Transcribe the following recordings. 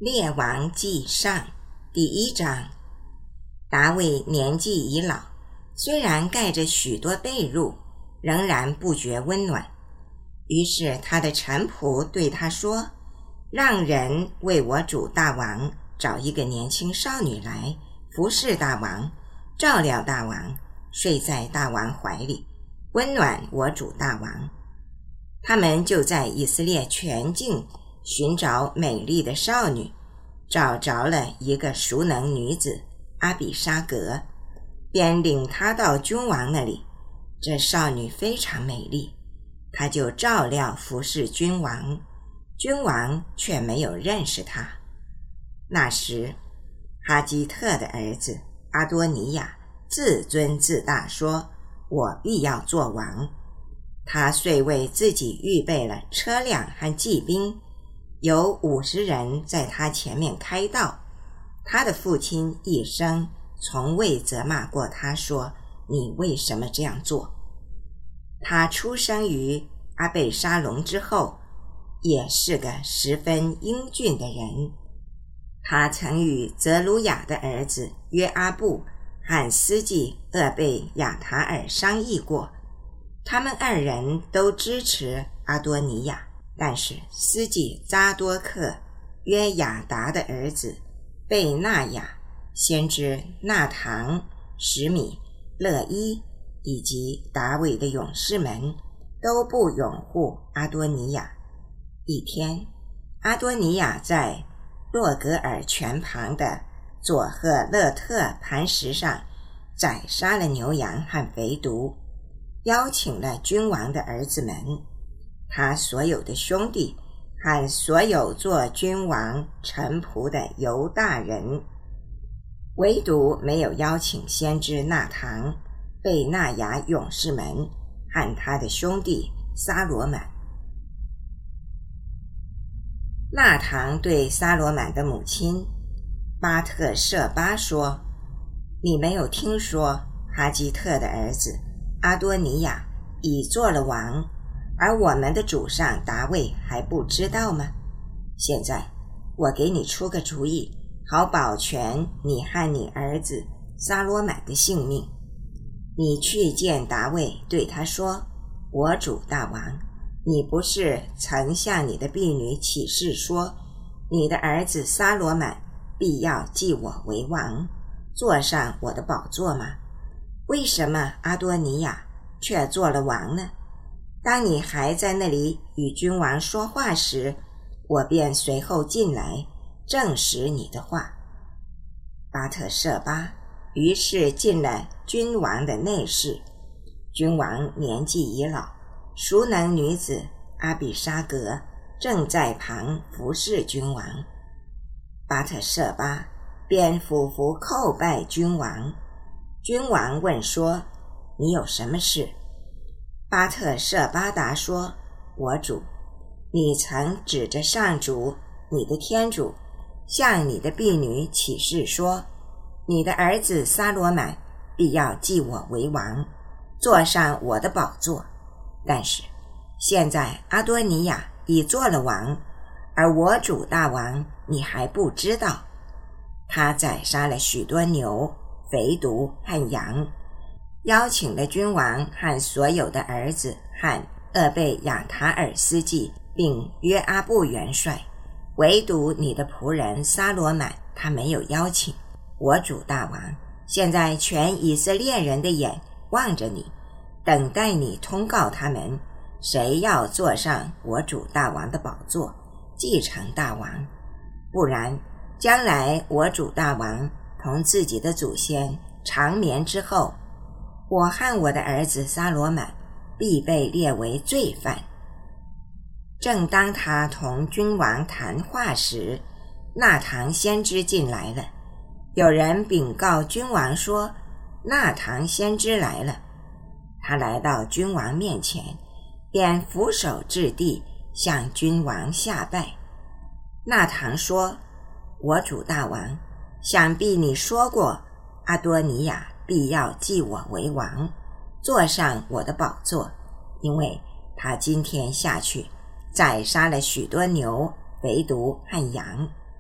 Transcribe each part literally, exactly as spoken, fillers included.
列王纪上第一章。大卫年纪已老，虽然盖着许多被褥，仍然不觉温暖。于是他的臣仆对他说，让人为我主大王找一个年轻少女来，服侍大王，照料大王，睡在大王怀里，温暖我主大王。他们就在以色列全境寻找美丽的少女，找着了一个熟能女子阿比沙格，便领她到君王那里。这少女非常美丽，她就照料服侍君王，君王却没有认识她。那时哈基特的儿子阿多尼亚自尊自大，说，我必要做王。他遂为自己预备了车辆和骑兵，有五十人在他前面开道。他的父亲一生从未责骂过他，说，你为什么这样做？他出生于阿贝沙龙之后，也是个十分英俊的人。他曾与泽鲁雅的儿子约阿布和司祭厄贝亚塔尔商议过，他们二人都支持阿多尼亚，但是司祭扎多克约亚达的儿子贝纳雅、先知纳唐、什米、勒伊以及达伟的勇士们都不拥护阿多尼亚。一天，阿多尼亚在洛格尔泉旁的佐赫勒特磐石上宰杀了牛羊和肥犊，邀请了君王的儿子们，他所有的兄弟和所有做君王臣仆的犹大人，唯独没有邀请先知纳唐、贝纳雅勇士们和他的兄弟撒罗满。纳唐对撒罗满的母亲巴特舍巴说，你没有听说哈基特的儿子阿多尼亚已做了王，而我们的主上达卫还不知道吗？现在我给你出个主意，好保全你和你儿子撒罗满的性命。你去见达卫，对他说，我主大王，你不是曾向你的婢女起誓说，你的儿子撒罗满必要继我为王，坐上我的宝座吗？为什么阿多尼亚却做了王呢？当你还在那里与君王说话时，我便随后进来证实你的话。巴特舍巴于是进了君王的内室。君王年纪已老，熟能女子阿比沙格正在旁服侍君王。巴特舍巴便俯伏叩拜君王。君王问说，你有什么事？巴特舍巴答说，我主，你曾指着上主你的天主向你的婢女起誓说，你的儿子撒罗满必要继我为王，坐上我的宝座。但是现在阿多尼亚已做了王，而我主大王你还不知道。他宰杀了许多牛、肥犊和羊，邀请了君王和所有的儿子和厄贝亚塔尔司祭，并约阿布元帅，唯独你的仆人撒罗满他没有邀请。我主大王，现在全以色列人的眼望着你，等待你通告他们，谁要坐上我主大王的宝座，继承大王。不然将来我主大王同自己的祖先长眠之后，我和我的儿子撒罗满必被列为罪犯。正当他同君王谈话时，纳唐先知进来了。有人禀告君王说，纳唐先知来了。他来到君王面前，便俯首至地向君王下拜。纳唐说，我主大王，想必你说过，阿多尼亚必要继我为王，坐上我的宝座，因为他今天下去宰杀了许多牛、肥犊和羊。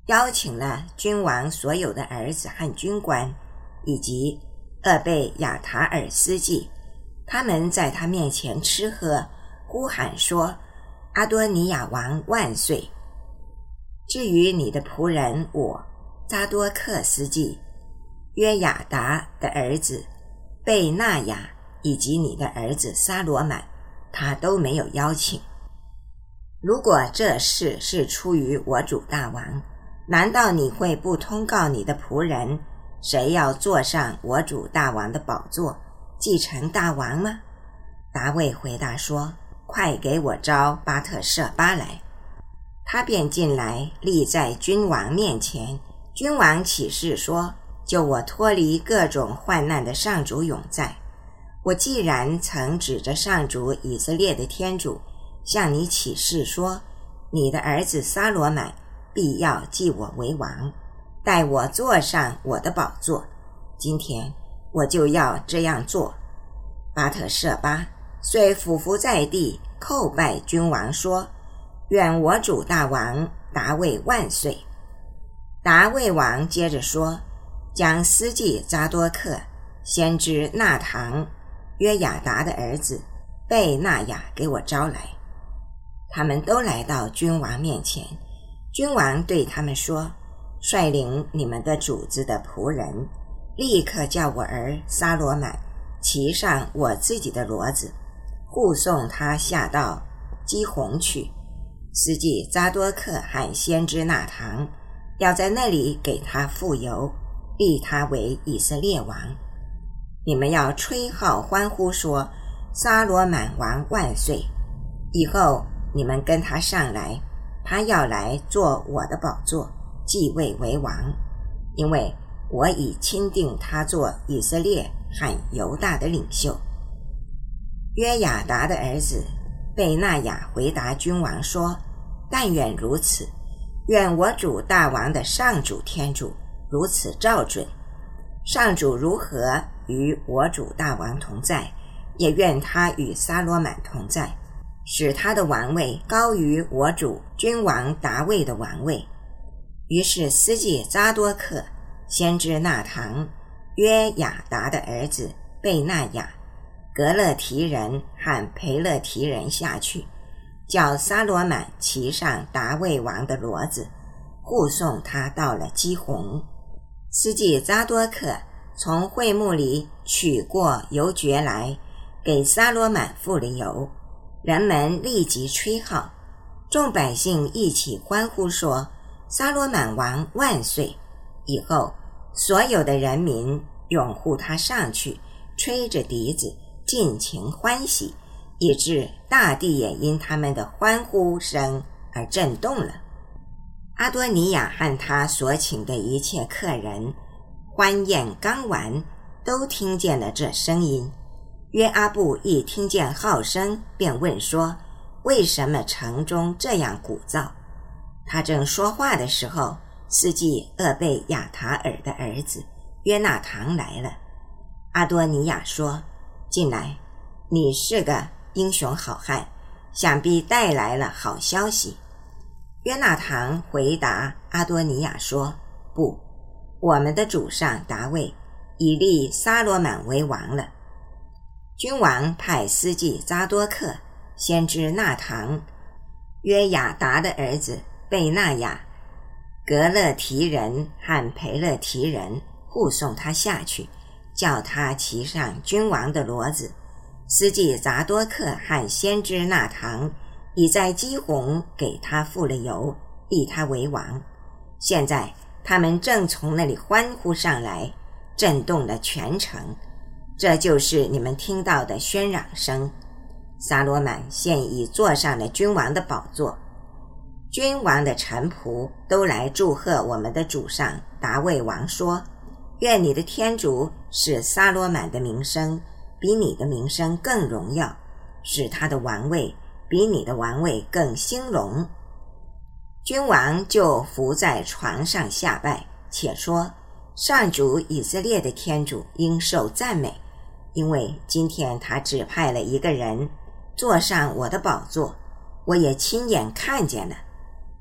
邀请了君王所有的儿子和军官，以及厄贝亚塔尔司祭，他们在他面前吃喝，呼喊说：阿多尼亚王万岁！至于你的仆人我扎多克司祭、约雅达的儿子贝纳雅以及你的儿子撒罗满，他都没有邀请。如果这事是出于我主大王，难道你会不通告你的仆人，谁要坐上我主大王的宝座，继承大王吗？大卫回答说：快给我招巴特舍巴来。他便进来，立在君王面前。君王起誓说：就我脱离各种患难的上主永在，我既然曾指着上主以色列的天主向你起誓说，你的儿子撒罗满必要继我为王，待我坐上我的宝座，今天我就要这样做。巴特舍巴遂俯伏在地，叩拜君王说：愿我主大王达味万岁！达味王接着说：将司祭扎多克、先知纳堂、约雅达的儿子贝纳雅给我招来。他们都来到君王面前，君王对他们说：率领你们的主子的仆人，立刻叫我儿撒罗满骑上我自己的骡子，护送他下到基宏去。司祭扎多克和先知纳堂要在那里给他傅油，立他为以色列王。你们要吹号欢呼说：撒罗满王万岁！以后你们跟他上来，他要来做我的宝座，继位为王，因为我已钦定他做以色列和犹大的领袖。约雅达的儿子贝纳雅回答君王说：但愿如此，愿我主大王的上主天主如此照准。上主如何与我主大王同在，也愿他与撒罗满同在，使他的王位高于我主君王达味的王位。于是司祭扎多克、先知纳堂、约雅达的儿子贝纳雅、格勒提人和培勒提人下去，叫撒罗满骑上达味王的骡子，护送他到了基宏。司祭扎多克从会幕里取过油爵来，给撒罗满傅了油。人们立即吹号，众百姓一起欢呼说：撒罗满王万岁！以后所有的人民拥护他上去，吹着笛子，尽情欢喜，以致大地也因他们的欢呼声而震动了。阿多尼亚和他所请的一切客人欢宴刚完，都听见了这声音。约阿布一听见号声，便问说：为什么城中这样鼓噪？他正说话的时候，司祭厄贝亚塔尔的儿子约纳堂来了。阿多尼亚说：进来，你是个英雄好汉，想必带来了好消息。约纳堂回答阿多尼亚说：不，我们的主上达味已立撒罗满为王了。君王派司祭扎多克、先知纳堂、约雅达的儿子贝纳雅、格勒提人和培勒提人护送他下去，叫他骑上君王的骡子。司祭扎多克和先知纳堂已在基宏给他傅了油，立他为王。现在他们正从那里欢呼上来，震动了全城。这就是你们听到的喧嚷声。撒罗满现已坐上了君王的宝座，君王的臣仆都来祝贺我们的主上达味王说：愿你的天主使撒罗满的名声比你的名声更荣耀，使他的王位比你的王位更兴隆。君王就伏在床上下拜，且说：上主以色列的天主应受赞美，因为今天他指派了一个人坐上我的宝座，我也亲眼看见了。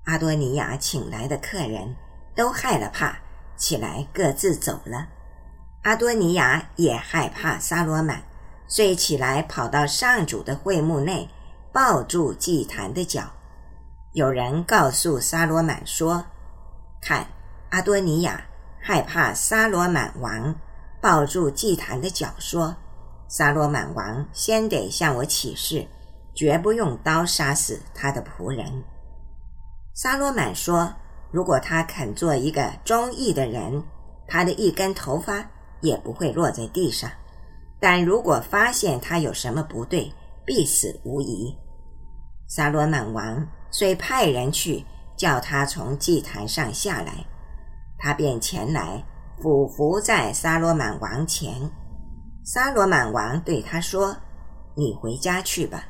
阿多尼雅请来的客人都害了怕，起来各自走了。阿多尼雅也害怕撒罗满，遂起来跑到上主的会幕内，抱住祭坛的脚。有人告诉撒罗满说，看，阿多尼雅害怕撒罗满王，抱住祭坛的脚说，撒罗满王先得向我起誓，绝不用刀杀死他的仆人。撒罗满说，如果他肯做一个忠义的人，他的一根头发也不会落在地上，但如果发现他有什么不对，必死无疑。撒罗满王遂派人去叫他从祭坛上下来，他便前来俯伏在撒罗满王前。撒罗满王对他说，你回家去吧，